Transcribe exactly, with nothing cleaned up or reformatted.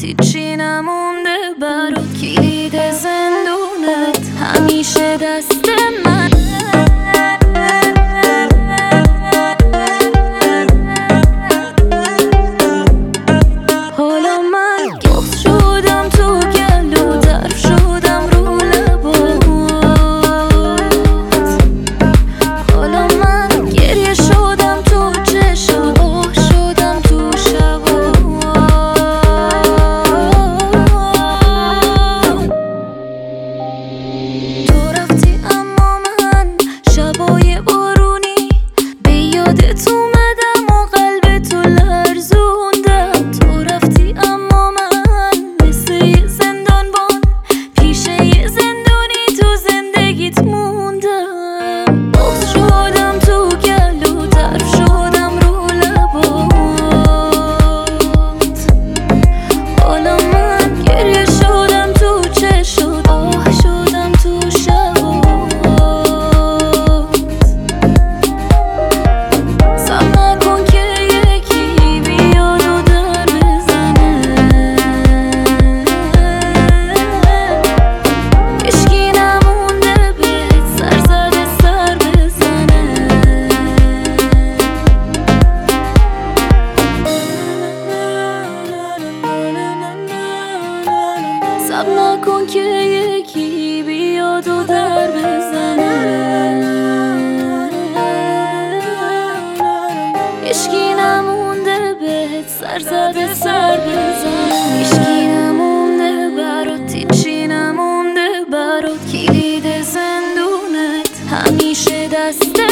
هیچی نمونده برات، کلید زندونت همیشه دست من. حالا من گفت شدم تو گلو، در شدم رو لبات. حالا من گریه شدم تو چشات، آه شدم تو شبات. تو رفتی اما من شبای بارونی به یادت اومدم و قلب تو لرزوندم. تو رفتی اما من مثل یه زندانبان پیش یه زندونی تو زندگیت موندم. باز شدم تو گلو، در شدم رو لبات. حالا من گریه شدم تو چشات، آه شدم تو شبات. صبر نکن که یکی بیاد و در بزنه، هیچکی نمونده بهت سر زده سر بزنه. صبر نکن که یکی بیاد و در بزنه، هیچکی نمونده بهت سر زده سر بزنه. هیچکی نمونده برات، هیچی نمونده برات، کلید زندونت همیشه دست